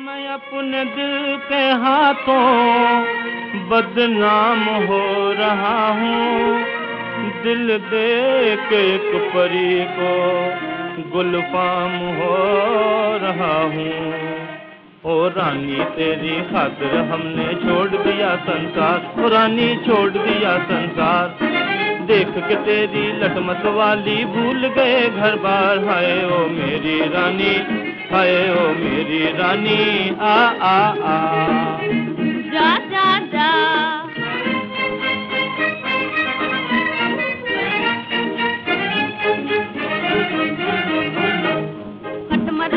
मैं अपने दिल के हाथों बदनाम हो रहा हूँ। दिल दे के एक परी को गुलफाम हो रहा हूँ। ओ रानी तेरी खातिर हमने छोड़ दिया संसार, ओ रानी छोड़ दिया संसार। देख के तेरी लटमट वाली भूल गए घर बार। हाय ओ मेरी रानी, हाय ओ मेरी रानी, आ आ आ जा जा जा। खटमर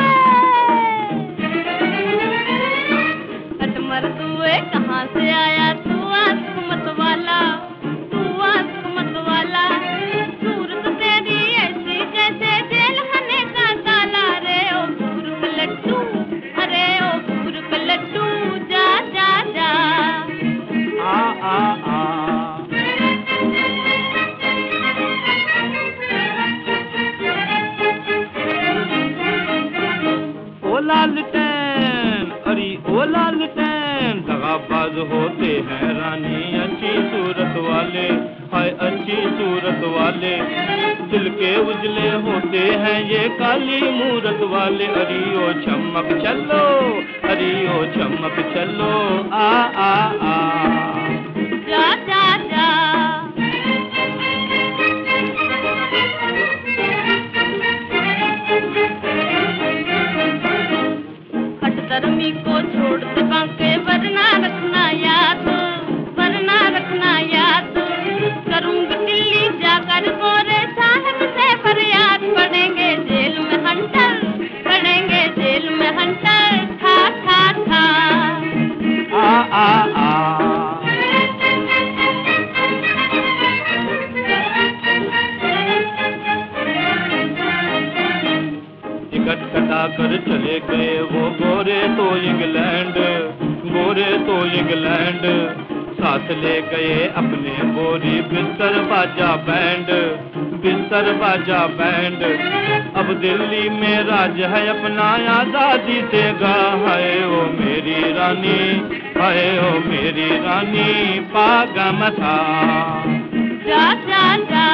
दुए कहाँ से आया तू आँख मत वाला, तू आँख मत वाला। सूरत तेरी ऐसी जैसे जेल खाने का ताला। रे ओ पूर्व लड्डू, अरे ओ पूर्व लड्डू, जा जा जा। आ आ आ ओ लालटेन, अरे ओ लालटेन, दगाबाज होते हैं रानी अच्छी सूरत वाले। हाय अच्छी सूरत वाले, दिल के उजले होते हैं ये काली मूरत वाले। अरे ओ चमक चलो, अरे ओ चमक चलो, आ आ आ जा जा जा। खटधर्मी को छोड़ दे बांके, वरना रखना याद, वरना रखना याद। करूंगी दिल्ली जाकर गोरे साहब से फरियाद। पड़ेंगे जेल में हंटर, पड़ेंगे जेल में हंटर, था था था। आ आ आ टिकट कटा कर चले गए वो गोरे तो इंग्लैंड, गोरे तो इंग्लैंड। साथ ले गए अपने बोरी बिस्तर बाजा बैंड, बिस्तर बाजा बैंड। अब दिल्ली में राज है अपना आजादी से गा। है ओ मेरी रानी, है ओ मेरी रानी, पागा मथा, जा जा जा।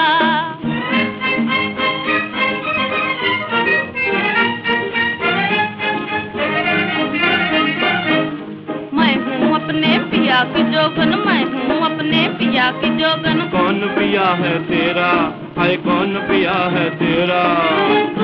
मैं हूँ अपने पिया की जोगन, मैं हूँ अपने पिया की जोगन। कौन पिया है तेरा, हाय कौन पिया है तेरा।